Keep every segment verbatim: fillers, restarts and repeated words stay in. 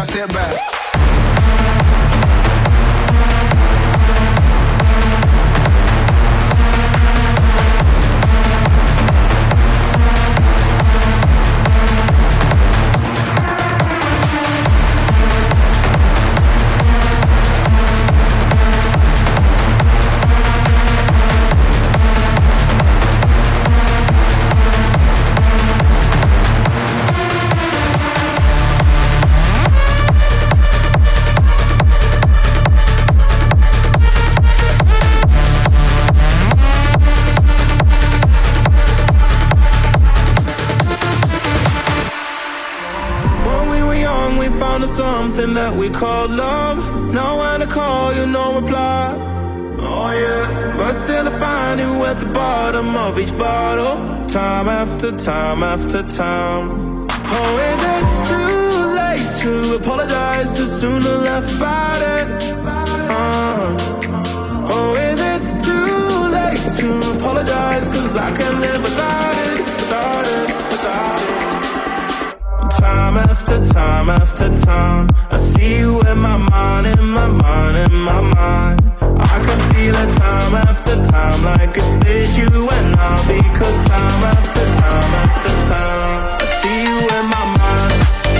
I step back. Something that we call love. Know when to call you, no reply. Oh yeah. But still I find you at the bottom of each bottle, time after time after time. Oh, is it too late to apologize? Too soon to laugh about it. uh. Oh, is it too late to apologize? Cause I can't live without it, without it, without it. Time after time after time, I see you in my mind, in my mind, in my mind. I can feel it time after time, like it's with you and I. Because time after time after time, I see you in my mind.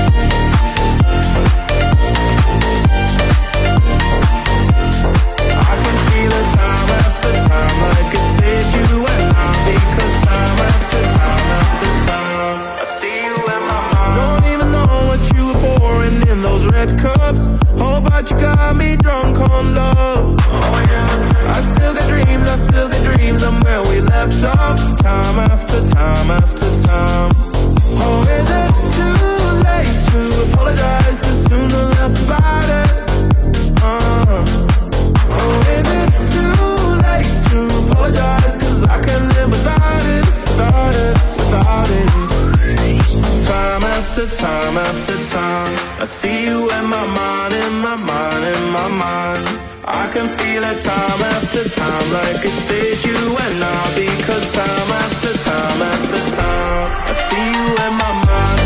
I can feel it time after time, like it's with you and I. Because time after time after time, I see you in my mind. Don't even know what you were pouring in those red cups. Oh, but you got me drunk on love. Oh yeah. I still got dreams, I still got dreams. I'm where we left off, time after time after time. Oh, is it too late to apologize? Too soon to laugh about it. Uh. Oh, is it too late to apologize? Cause I can't live without it, without it, without it. Time after time after time, I see you in my mind, in my mind, in my mind. I can feel it time after time, like it's with you and I. Because time after time after time, I see you in my mind.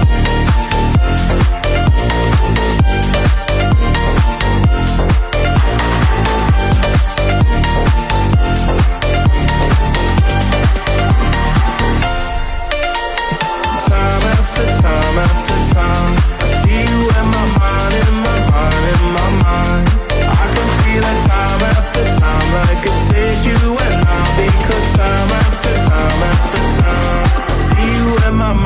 Time after time after time, I see you in my mind, in my mind, in my mind. I can feel it time after time, like it's with you and I. Because time after time after time, I see you in my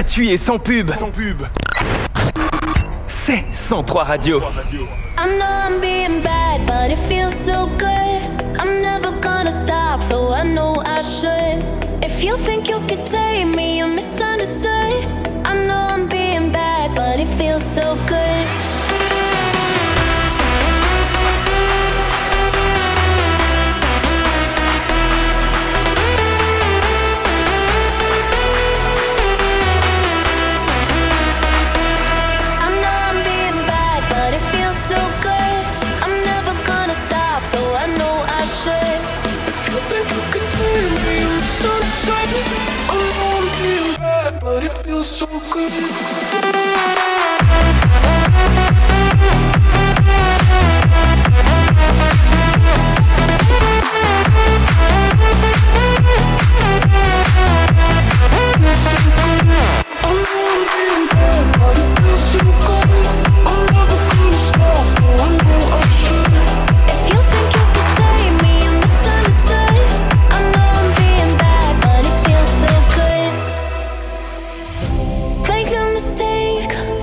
gratuit et sans pub. Sans pub. C'est cent trois Radio. I know I'm being bad, but it feels so good. I'm never gonna stop, so I know I should. If you think you could tame me, you're misunderstood. I know I'm being bad, but it feels so good. So good, I'm never gonna stop, so I know I should. If you think you could tame me, you're misunderstood. I know I'm being bad, but it feels so good. Mistake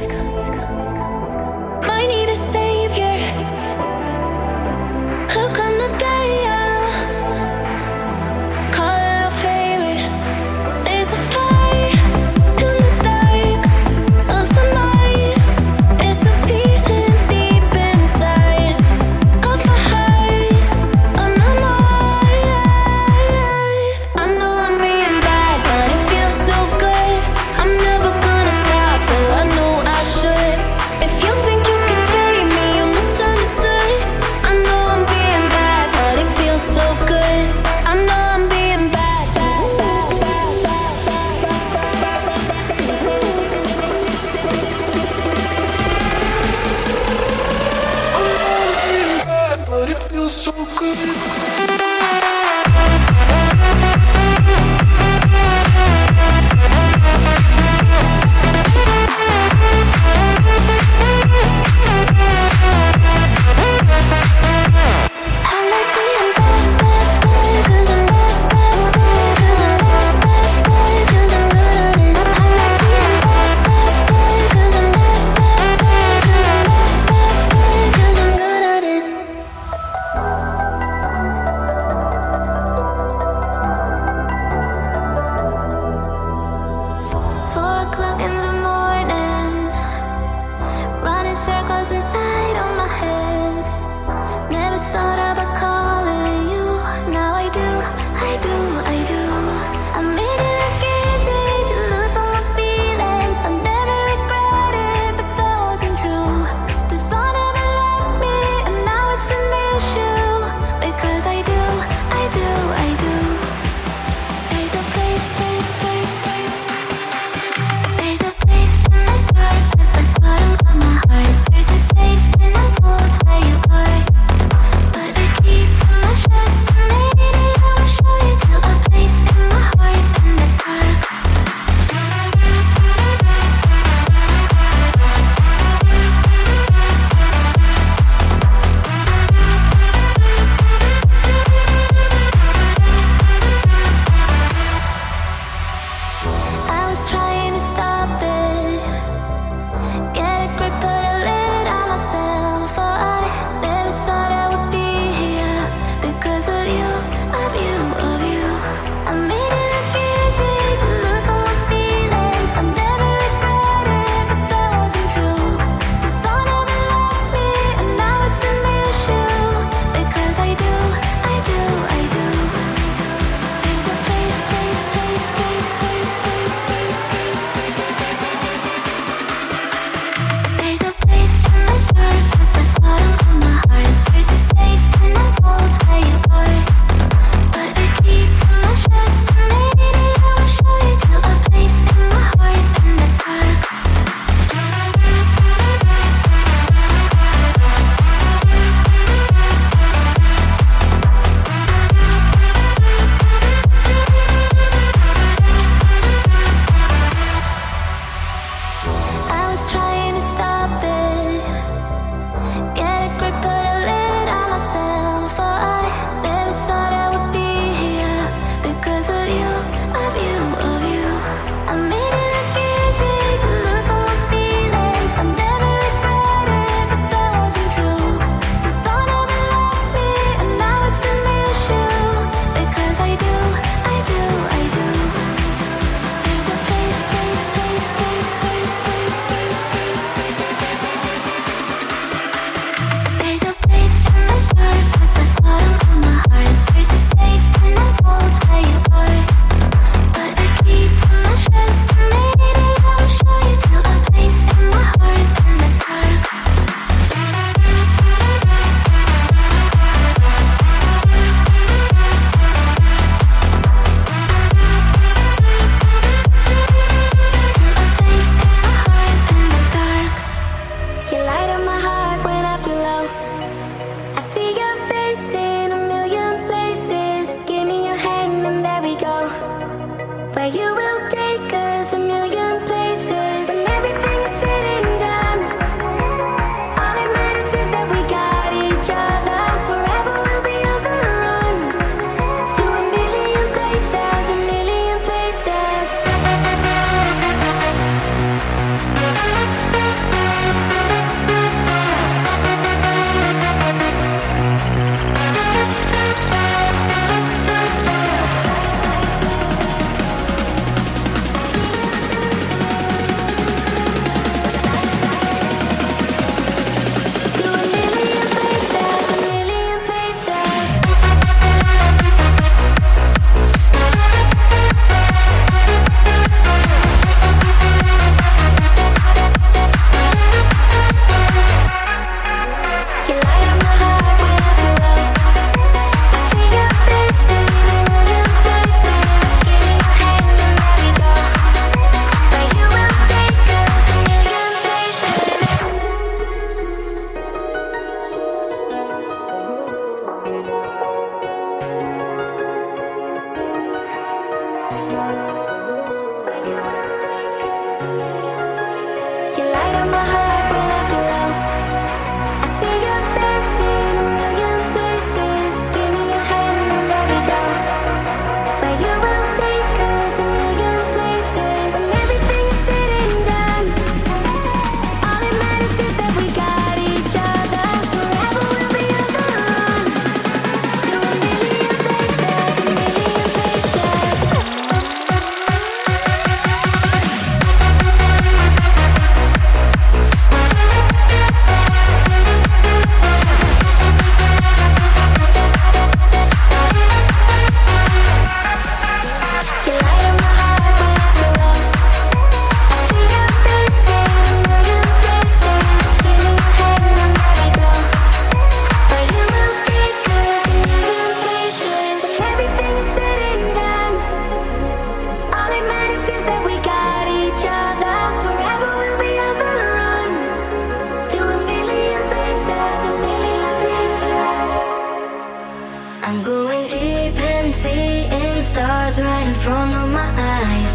stars right in front of my eyes.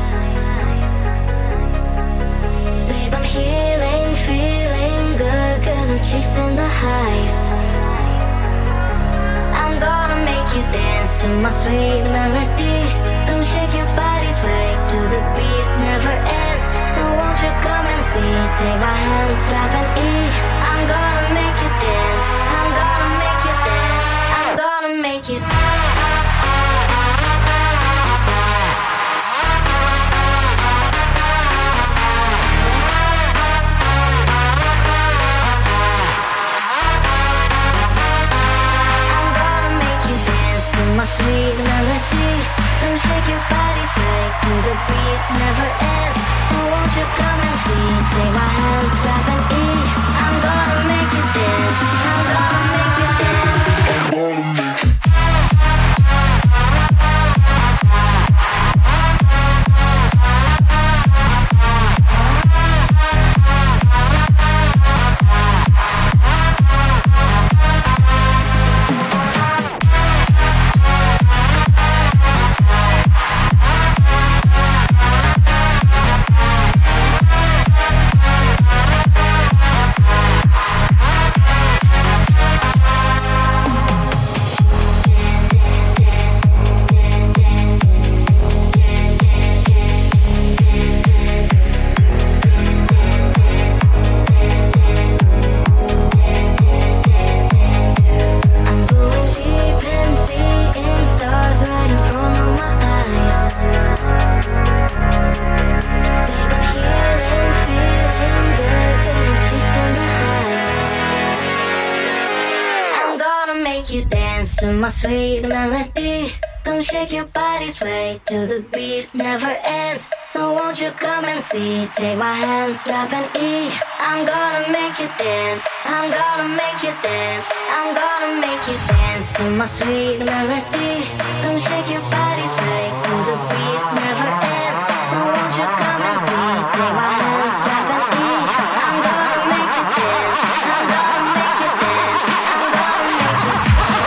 Babe, I'm healing, feeling good, cause I'm chasing the highs. I'm gonna make you dance to my sweet melody. Come shake your body, sway to the beat, never ends. So won't you come and see, take my hand, grab an E. I'm gonna make you dance, I'm gonna make you dance, I'm gonna make you dance. My sweet melody, come shake your body, sway to the beat, never ends. So won't you come and see, take my hand, grab an E. I'm gonna make you dance, I'm gonna make you dance, I'm gonna make you my sweet melody. Come shake your body, sway to the beat, never ends. So won't you come and see, take my hand, grab an E. I'm gonna make you dance, I'm gonna make you dance, I'm gonna make you dance to my sweet melody. Come shake your body, sway to the beat, never ends. So won't you come and see, take my hand, grab an E. I'm gonna make you dance, I'm gonna make you dance, I'm gonna make you dance.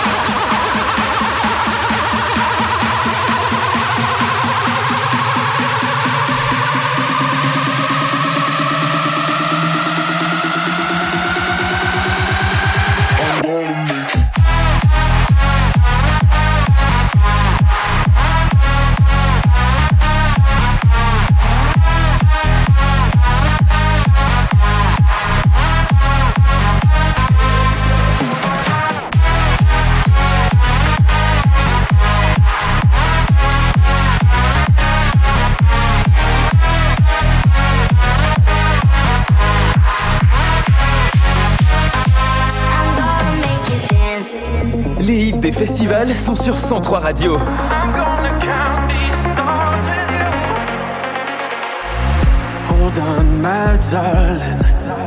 Les hits des festivals sont sur cent trois Radio. Hold on, my darling.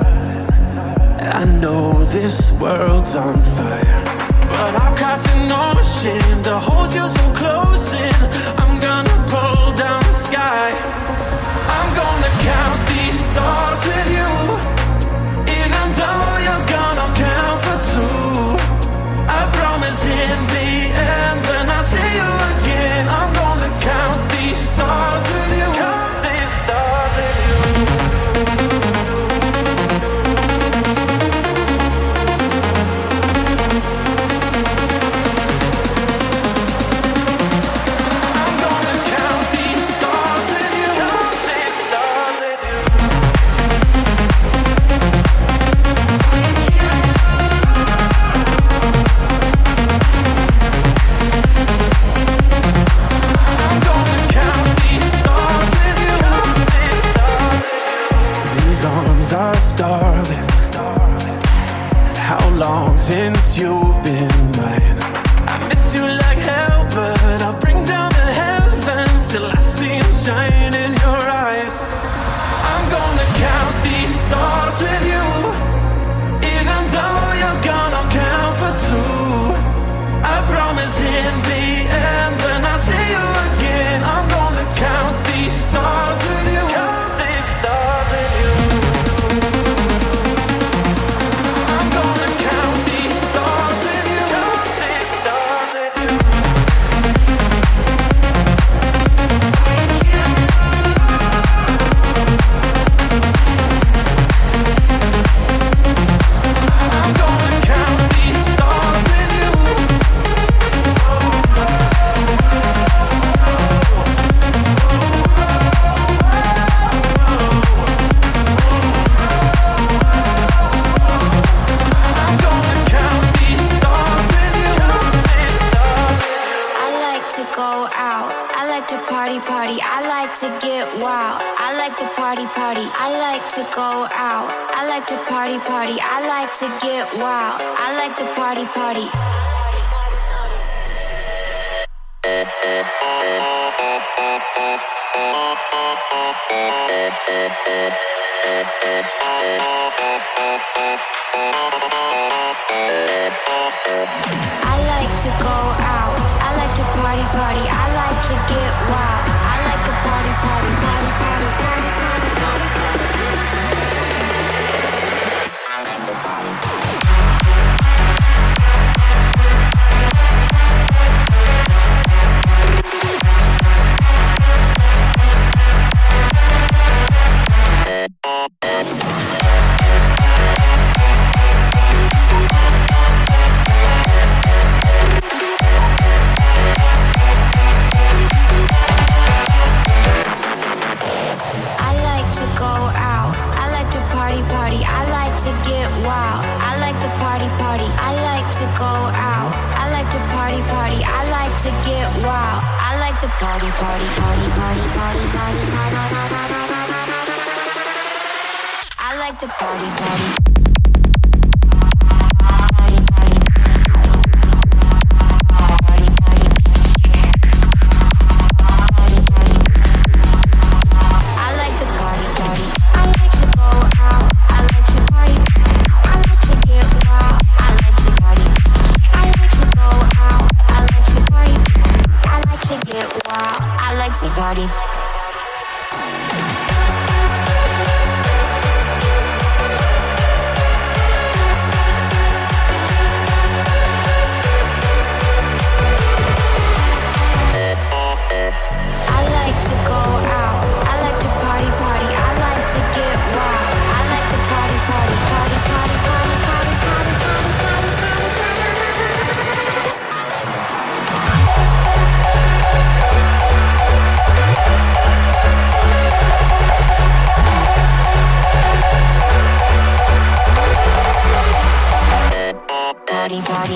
I know this world's on fire, but I'll cross an ocean to hold you so close in. I'm gonna pull down the sky. I'm gonna count these stars with you, even though you're gonna count for two. I promise in the end, when I see you again, I'm gonna count these stars with you. Count these stars with you. out. I like to party, party. I like to get wild. I like to party, party. I like to go out. I like to party, party. I like to get wild. I like to party, party. I like to go out. I like to party, party. I like to get wild. I like to party, party, party, party, party, party, party, party. I like to party, party. Party, party, party, party, party, party, party, I like to party, party. Party. Party, party.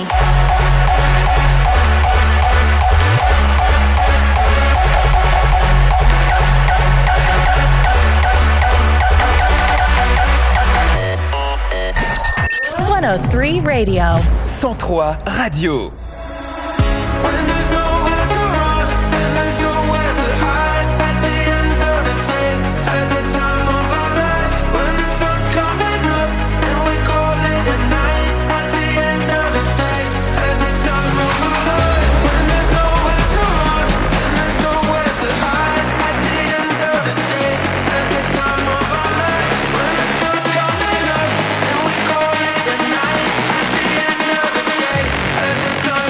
one oh three Radio. cent trois Radio. Time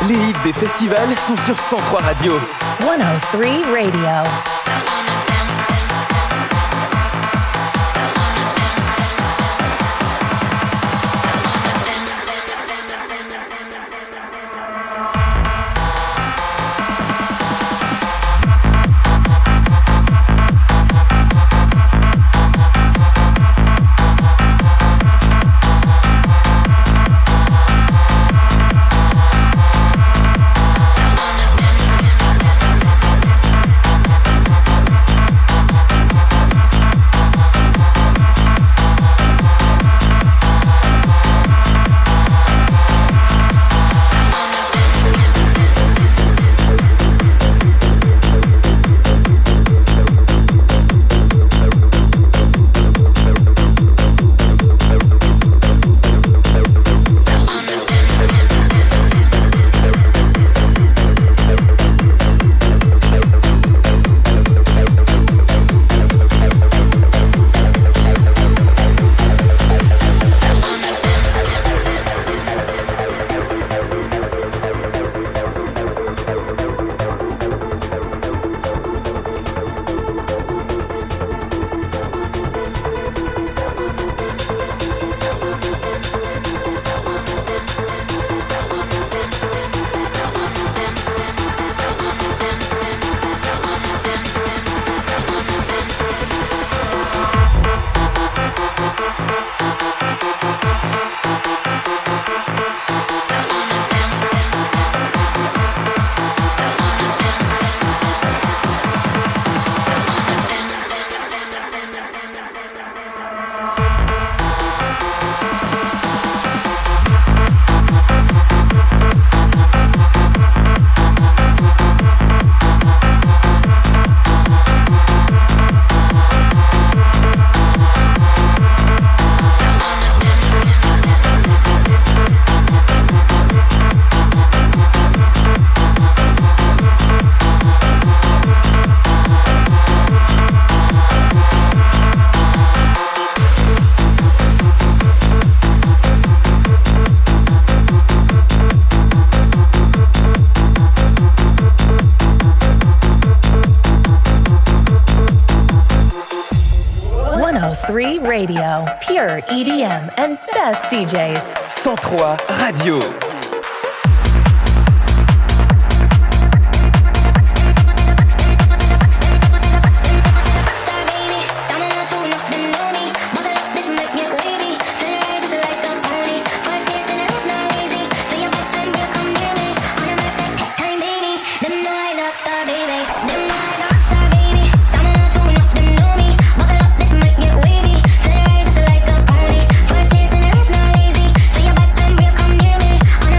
Les hits des festivals sont sur cent trois Radio. one oh three Radio. three Radio, pure E D M and best D Js. cent trois Radio. First place in the race, not lazy. Feel your back and we'll come near me.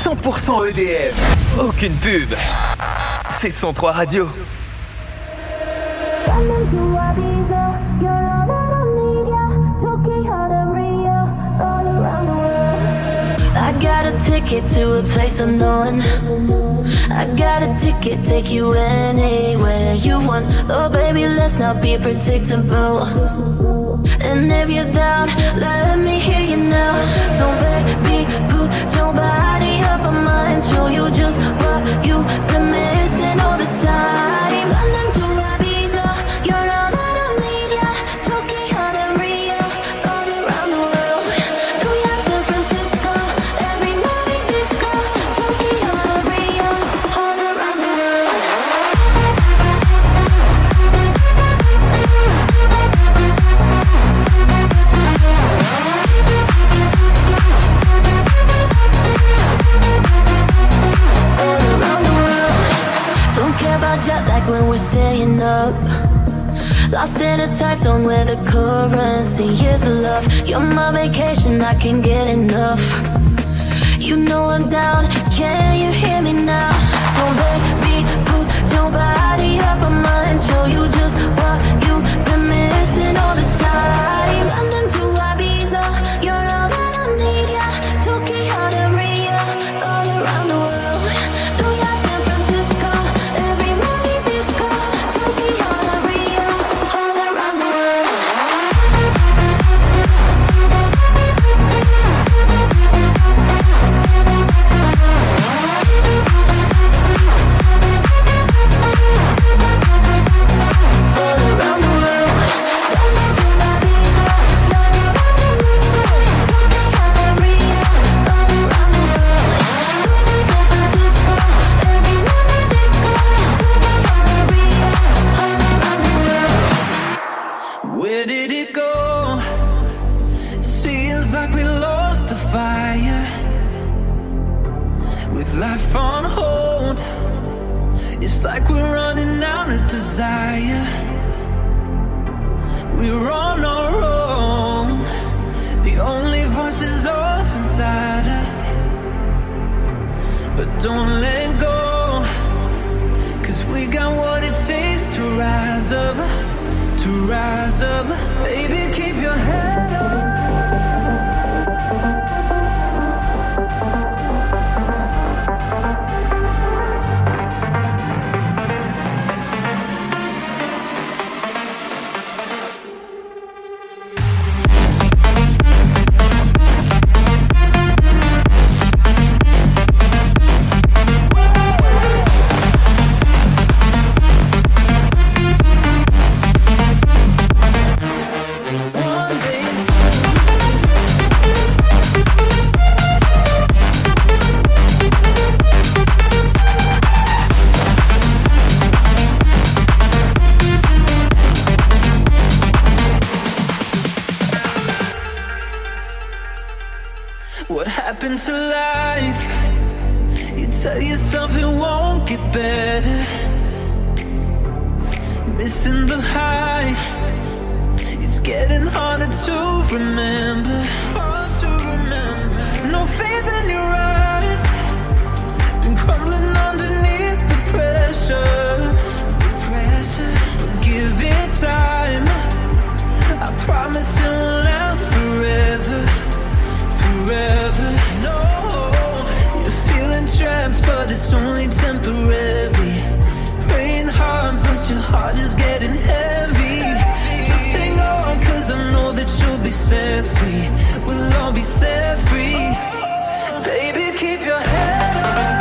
cent pour cent E D M. Aucune pub. C'est cent trois Radio. I got a ticket to a place unknown. I got a ticket, take you anywhere you want. Oh baby, let's not be predictable. And if you're down, let me hear you now. So baby, put your body up on mine. Show you just what you've been missing all this time. London to Ibiza, you're all that I need, yeah. Tokyo to Rio, all around the world. New York, San Francisco, every night disco. Tokyo to Rio, all around the world. Jet lag when we're staying up. Lost in a time zone where the currency is the love. You're my vacation, I can't get enough. You know I'm down, can you hear me now? So baby, put your body up on mine. Show you just what you've been missing all this time. London to Ibiza, you're all that I need, yeah. Tokyo to Rio, all around the world. New York, San Francisco, every night disco. Tokyo to Rio, all around the world. Where did it go? Seems like we lost the fire. With life on hold, it's like we're running out of desire. We're on our own. The only voice is us inside us. But don't let go, 'cause we got what it takes to rise up. To rise up, baby, keep your head up. What happened to life? You tell yourself it won't get better. Missing the high. It's getting harder to remember. Hard to remember. No faith in your eyes. Been crumbling underneath the pressure. The pressure. But give it time. I promise it won't last forever. Forever, no. You're feeling trapped, but it's only temporary. Praying hard, but your heart is getting heavy. Just hang on, 'cause I know that you'll be set free. We'll all be set free. Baby, keep your head up.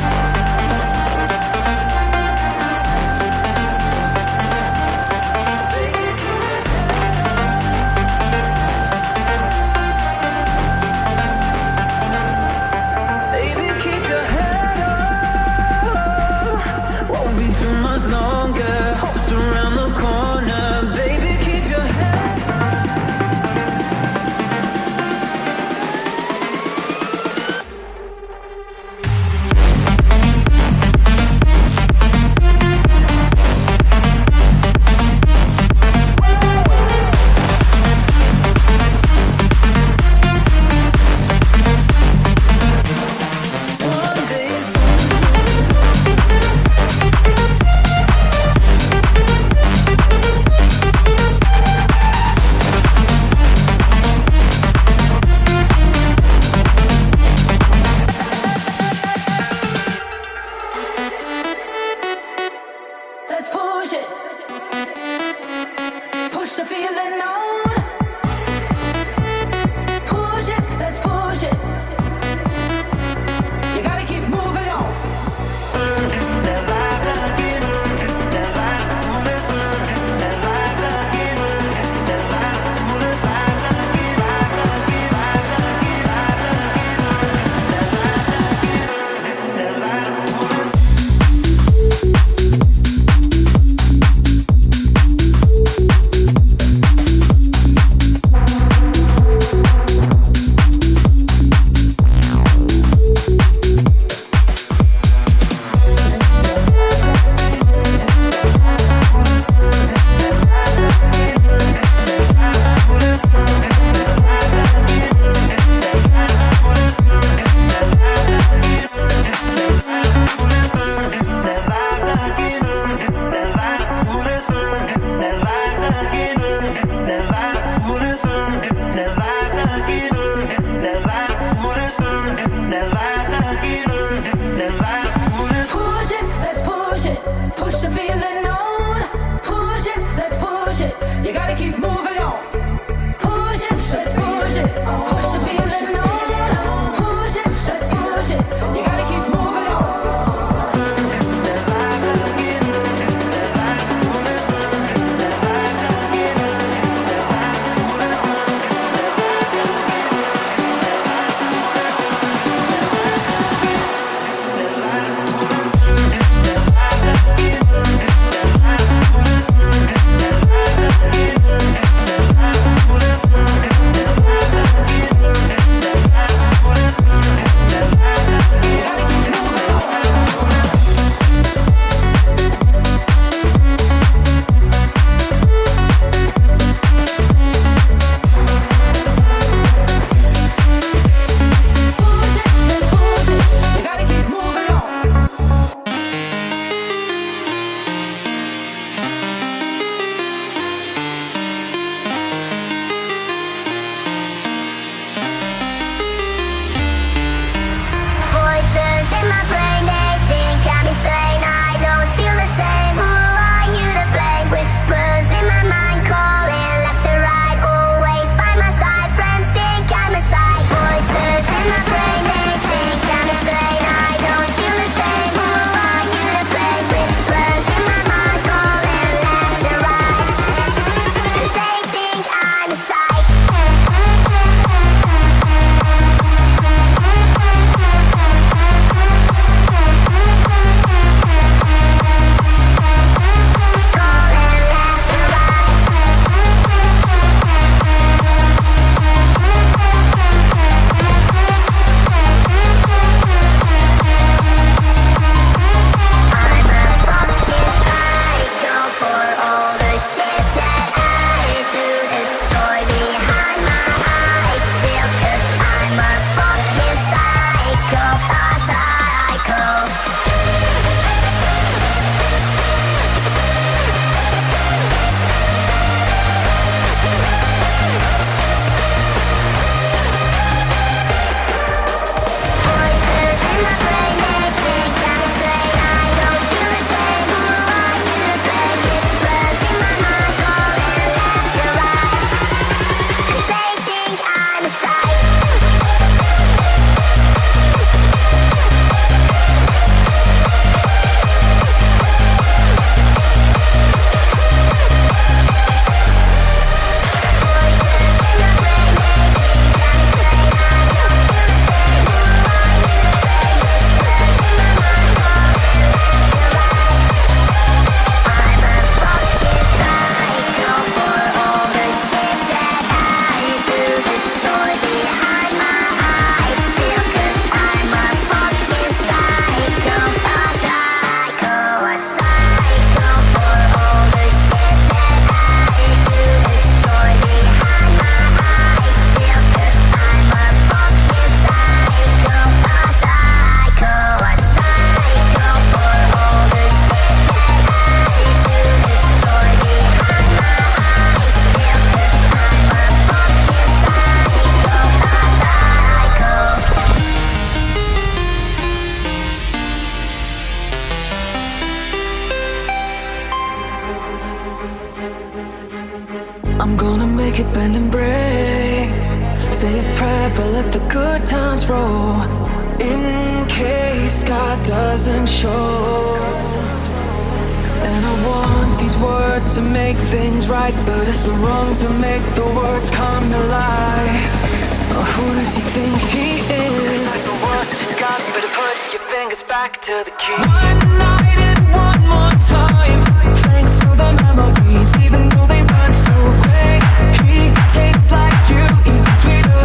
it, bend and break. Say a prayer, but let the good times roll. In case God doesn't show. And I want these words to make things right, but it's the wrongs that make the words come to life. Oh, who does he think he is? If that's the worst you got, better put your fingers back to the key. One night and one more time. Thanks for the memories, even though they weren't so great. He tastes like you, even sweeter.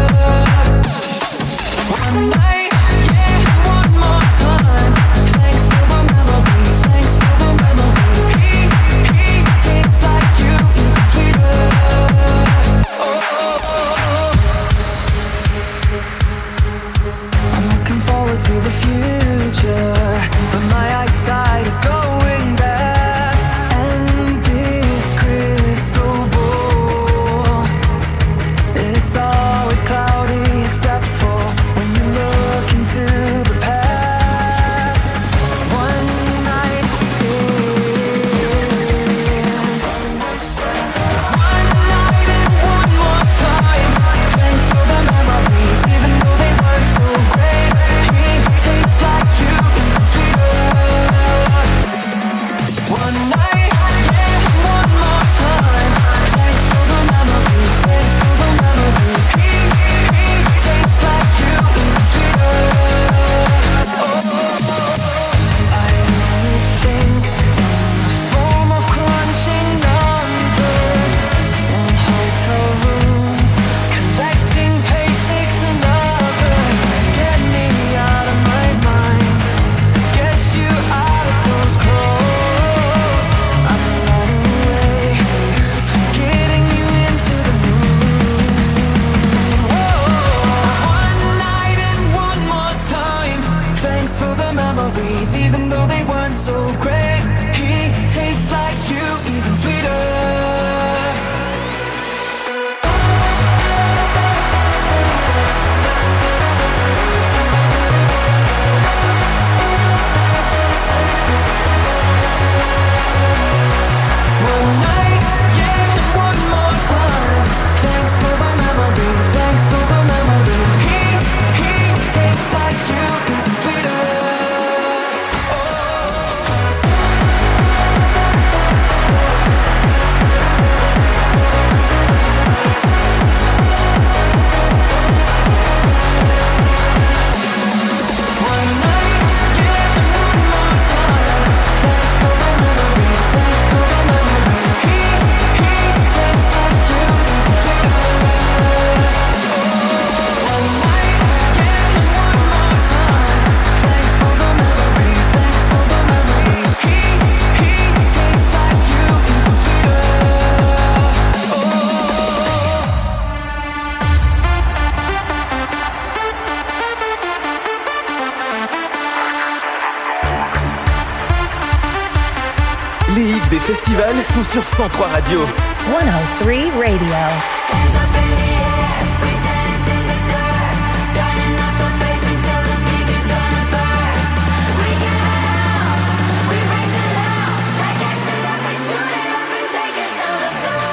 One night, yeah, one more time. Thanks for the memories, thanks for the memories. He, he tastes like you, even sweeter. Oh, oh, oh, oh. I'm looking forward to the future, but my eyesight is going back. And this crystal ball, it's always cloudy except for when you look into the past. One night stand. One night and one more time. Thanks for the memories, even though they weren't so great. He tastes like you, even sweeter. One night, yeah, one more time. Thanks for the memories, thanks for the memories. He, he tastes like you, even sweeter. Oh, I only think in the form of crunching numbers in hotel rooms, collecting paychecks and others. Get me out of my mind, get you out of those clothes. I'm running away, forgetting you into the moon. Whoa. One night and one more time. Thanks for the memories, even though they weren't so great. He tastes like you, even sweeter. One night, yeah, one more time. Thanks for the memories, thanks for the memories. He, he tastes like you, even sweeter. One night, yeah, one more time. Thanks for the memories, thanks for the memories. He, he tastes like you, even sweeter. One night, yeah, one more time. Thanks for the memories, thanks for the memories. He, he tastes like you, even sweeter. Les hits des festivals sont sur cent trois Radio. one oh three Radio. Hands up in the air, we dance in the dirt, turning up the bass until the speakers gonna burn. We get out, we break the law, like accident we shoot it up and take it to the floor.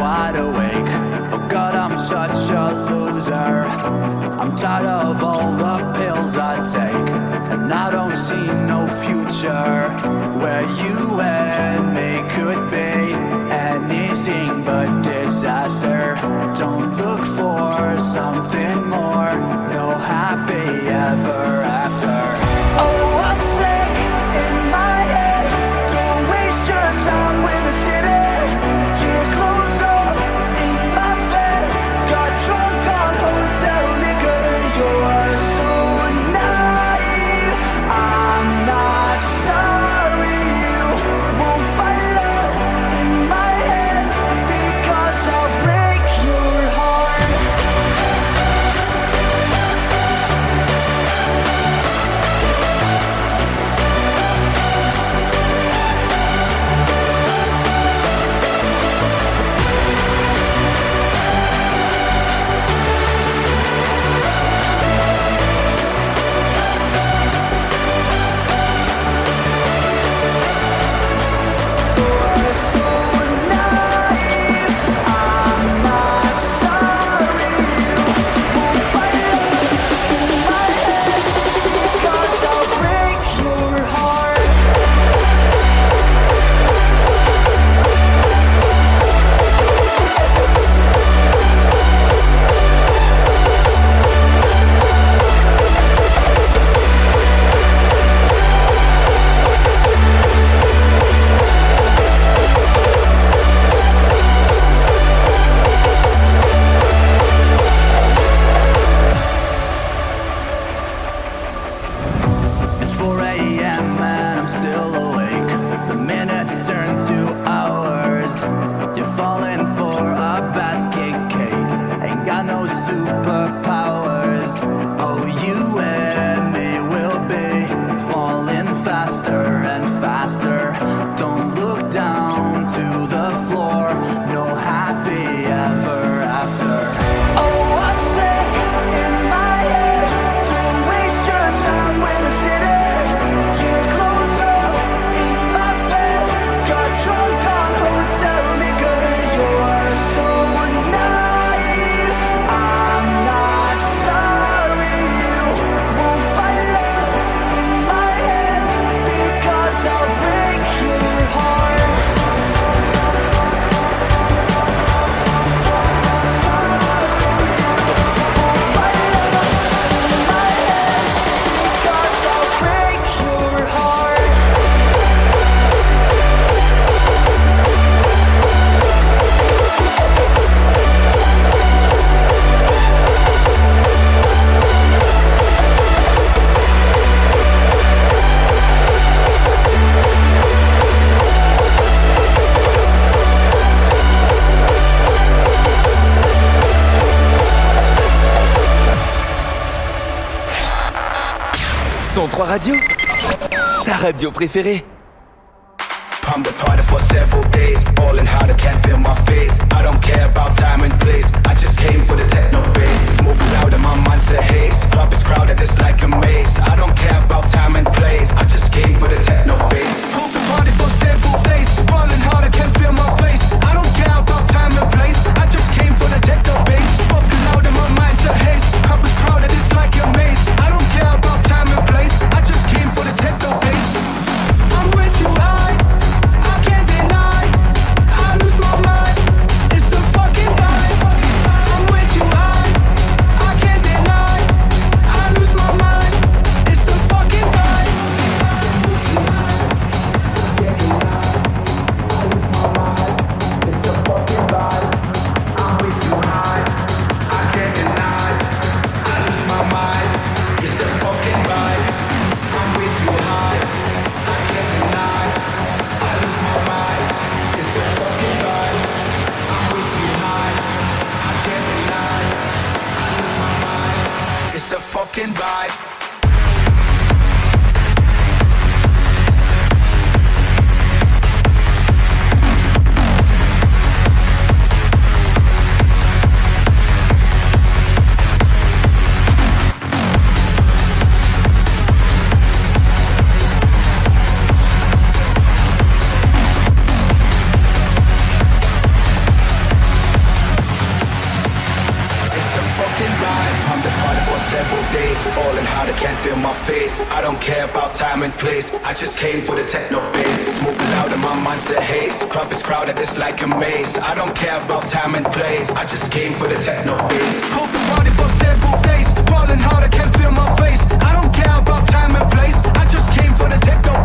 wide awake. Oh God, I'm such a loser. I'm tired of all the pills I take, and I don't see no future where you and me could be anything but disaster. Don't look for something more, no happy ever after. Oh, I'm sick in my head. Don't waste your time with the city. Your clothes off in my bed. Got drunk on hotel liquor. You're so naive. I'm not sorry. You won't find love in my hands, because I'll break your heart. It's four a.m. and I'm still awake. The minutes turn to hours. You're falling for a basket case. Ain't got no superpowers. Oh, you and me will be falling faster and faster. Don't look down to the floor. No happy ever after. Oh, I'm sick in my head. Don't waste your time with the city. Your clothes off in my bed. Got drunk on hotel liquor. You're so naive. I'm not sorry. You won't find love in my hands, because I'll break your heart. Because I'll break your heart. cent trois Radio, ta radio préférée. Pump the party for several days, ballin' hard, I can't feel my face. I don't care about time and place, I just came for the techno bass. Smoking loud and my mind's a haze. Club is crowded, it's like a maze. I don't care about time and place, I just came for the techno bass. Pump the party for several days, ballin' hard, I can't feel my face. I don't care about time and place, I just came for the techno bass. Smoking loud and my mind's a haze. Club is crowded, it's like a maze. I don't care about time and place, I just came for the techno bass. I'm way too high, I can't deny, I lose my mind. It's a fucking bass. Ballin' hard, I can't feel my face. I don't care about time and place. I just came for the techno bass. Smoking loud and my mind's a haze. Crowd is crowded, it's like a maze. I don't care about time and place. I just came for the techno bass. Hold the party for several days. Ballin' hard, I can't feel my face. I don't care about time and place. I just came for the techno